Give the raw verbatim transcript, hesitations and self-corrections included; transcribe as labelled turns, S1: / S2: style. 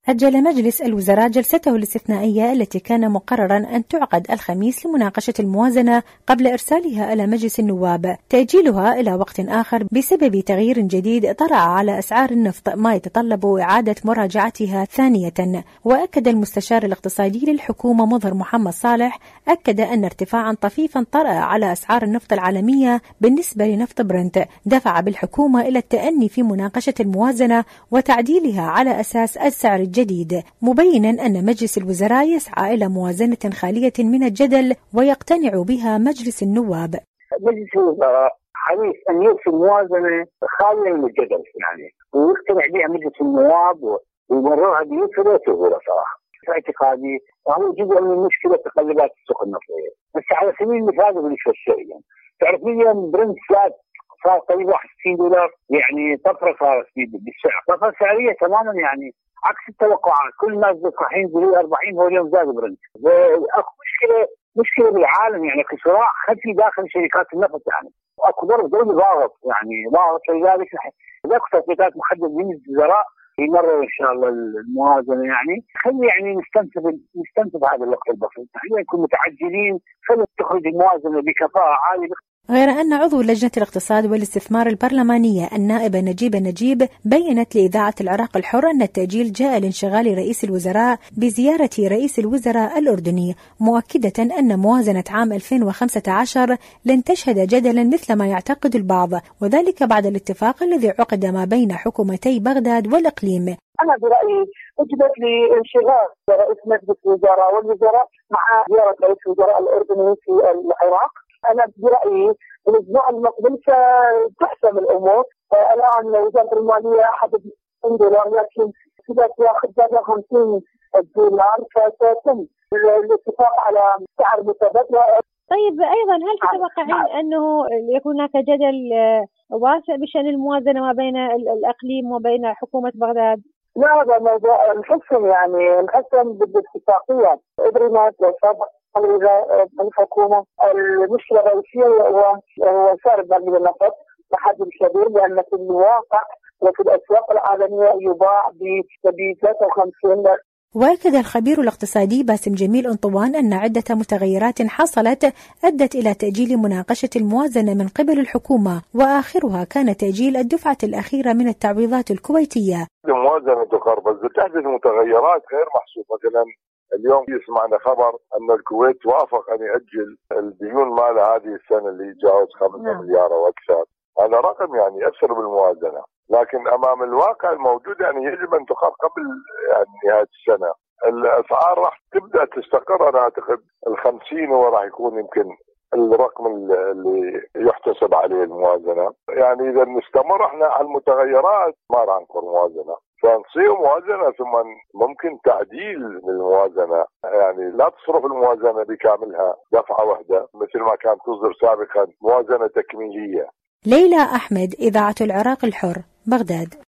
S1: أجل مجلس الوزراء جلسته الاستثنائية التي كان مقررا أن تعقد الخميس لمناقشة الموازنة قبل إرسالها إلى مجلس النواب، تأجيلها إلى وقت آخر بسبب تغيير جديد طرأ على أسعار النفط ما يتطلب إعادة مراجعتها ثانية. وأكد المستشار الاقتصادي للحكومة مظهر محمد صالح أكد أن ارتفاعا طفيفا طرأ على أسعار النفط العالمية بالنسبة لنفط برنت دفع بالحكومة إلى التأني في مناقشة الموازنة وتعديلها على أساس السعر الجديد، مبينا أن مجلس الوزراء يسعى إلى موازنة خالية من الجدل ويقتنع بها مجلس النواب.
S2: مجلس الوزراء حريص أن يرسل موازنة خالية من الجدل يعني، ويقتنع بها مجلس النواب ويمررها بيسر وسهولة صراحة. في اعتقادي هو جزء من مشكلة تقلبات السوق النفطية، بس على سبيل المثال بقول لك شيء يعني، تعرف اليوم برنت زاد صار قريب واحد وستين دولار، يعني طفرة صارت بالسعر، طفرة سعرية تماما يعني عكس التوقعات. كل الناس راح ينزلوا أربعين، هو اليوم زاد برنت. اكو مشكلة مشكلة بالعالم يعني، اكو صراع خفي داخل شركات النفط يعني، اكو ضرب دولي ضاغط يعني ضاغط. لذلك اكو توقيتات محددة من الوزراء يمرر ان شاء الله الموازنه يعني. خلي يعني نستنتج نستنتج هذا الوقت البسيط، خلينا نكون متعجلين، خلينا تخرج الموازنه بكفاءه عاليه.
S1: غير أن عضو لجنة الاقتصاد والاستثمار البرلمانية النائبة نجيبة نجيب بيّنت لإذاعة العراق الحر أن التأجيل جاء لانشغال رئيس الوزراء بزيارة رئيس الوزراء الأردني، مؤكدة أن موازنة عام ألفين وخمسة عشر لن تشهد جدلا مثل ما يعتقد البعض، وذلك بعد الاتفاق الذي عقد ما بين حكومتي بغداد والإقليم.
S2: أنا برأيي وجدت لي انشغال رئيس مجلس الوزراء والوزراء مع زيارة رئيس الوزراء الأردني في العراق. أنا برأيي الأسبوع المقبل ستحسم الأمور. الآن وزارة المالية حدد خمسين دولار، لكن إذا تأخذ خمسين دولار فسيتم الاتفاق على سعر متبادل.
S3: طيب أيضا هل تتوقعين أنه يكون هناك جدل واسع بشأن الموازنة ما بين الإقليم وبين حكومة بغداد؟
S2: لا، هذا موضوع نحسم يعني نحسم بالاتفاقية إبريمات وسابق الحكومة. المشكلة الرئيسية هو هو سعر برميل النفط بحد كبير، لأن في الواقع وفي الأسواق العالمية يباع ب ثلاثة وخمسين.
S1: وأكد الخبير الاقتصادي باسم جميل أنطوان أن عدة متغيرات حصلت أدت إلى تأجيل مناقشة الموازنة من قبل الحكومة، وآخرها كان تأجيل الدفعة الأخيرة من التعويضات الكويتية.
S4: الموازنة تقربت تحدث متغيرات غير محسوبة. مثلا اليوم يسمعنا خبر أن الكويت توافق أن يأجل الديون مالها هذه السنة اللي يتجاوز خمسة مليار وأكثر. هذا رقم يعني يأثر بالموازنة، لكن أمام الواقع الموجود يعني يجب أن تقر قبل يعني نهاية السنة. الأسعار راح تبدأ تستقر. أنا أعتقد الخمسين هو راح يكون يمكن الرقم اللي يحتسب عليه الموازنة. يعني إذا نستمر احنا على المتغيرات ما راح نقر موازنة، فنصير موازنة ثم ممكن تعديل للموازنة. يعني لا تصرف الموازنة بكاملها دفعة واحدة مثل ما كانت تصدر سابقا موازنة تكميلية.
S1: ليلى أحمد، إذاعة العراق الحر، بغداد.